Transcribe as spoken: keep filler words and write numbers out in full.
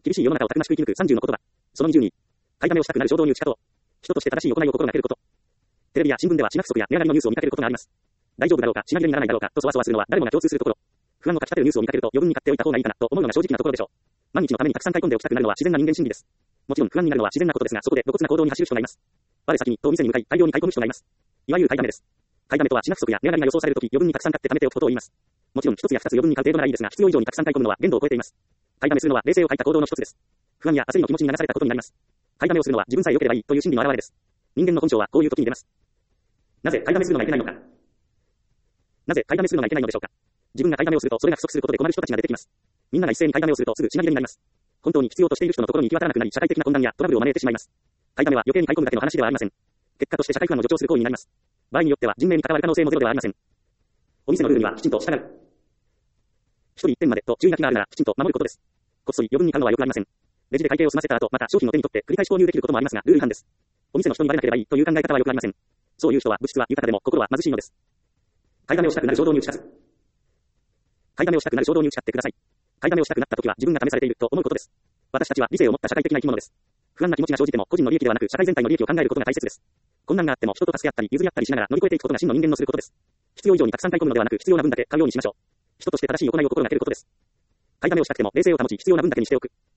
厳しい世の中をたくましく生き抜くさんじゅうの言葉。そのにじゅうに。買いだめをしたくなる衝動に打ち勝とう。人として正しい行いを心がけること。テレビや新聞では品不足や値上がりのニュースを見かけることがあります。大丈夫だろうか、品切れにならないだろうか、とそわそわするのは誰もが共通するところ。不安をかき立てるニュースを見かけると余分に買っておいた方がいいかなと思うのが正直なところでしょう。万日のためにたくさん買い込んでおきたくなるのは自然な人間心理です。もちろん不安になるのは自然なことですが、そこで露骨な行動に走る人がいます。我先にと店に向かい大量に買い込む人がいます。いわゆる買いだめです。買いだめとは品不足や値上がりが予想されるとき余分にたくさん買って貯めておくことを言います。もちろん一つや二つ余分に買う程度ならいいですが、必要以上にたくさん買い込むのは限度を超えています。買いだめするのは冷静を欠いた行動の一つです。不安や焦りの気持ちに流されたことになります。買いだめをするのは自分さえ良ければいいという心理の表れです。人間の本性はこういう時に出ます。なぜ買いだめするのがいけないのか。なぜ買いだめするのがいけないのでしょうか。自分が買いだめをするとそれが不足することで困る人たちが出てきます。みんなが一斉に買いだめをするとすぐ品切れになります。本当に必要としている人のところに行き渡らなくなり、社会的な混乱やトラブルを招いてしまいます。買いだめは余計に買い込むだけの話ではありません。結果として社会不安を助長する行為になります。場合によっては人命に関わる可能性もゼロではありません。お店のルールにはきちんと従う。一人一点までと注意書きがあるならきちんと守ることです。こっそり余分に買うのは良くありません。レジで会計を済ませた後、また商品を手に取って繰り返し購入できることもありますが、ルール違反です。お店の人にバレなければいいという考え方は良くありません。そういう人は物質は豊かでも心は貧しいのです。買いだめをしたくなる衝動に打ち勝つ。買いだめをしたくなる衝動に打ち勝ってください。買いだめをしたくなった時は自分が試されていると思うことです。私たちは理性を持った社会的な生き物です。不安な気持ちが生じても個人の利益ではなく社会全体の利益を考えることが大切です。困難があっても人と助け合ったり譲り合ったりしながら乗り越えていくことが真の人間のすることです。必要以上にたくさん買い込むのではなく必要な分だけ買うようにしましょう。人として正しい行いを心がけることです。買いだめをしたくても冷静を保ち必要な分だけにしておく。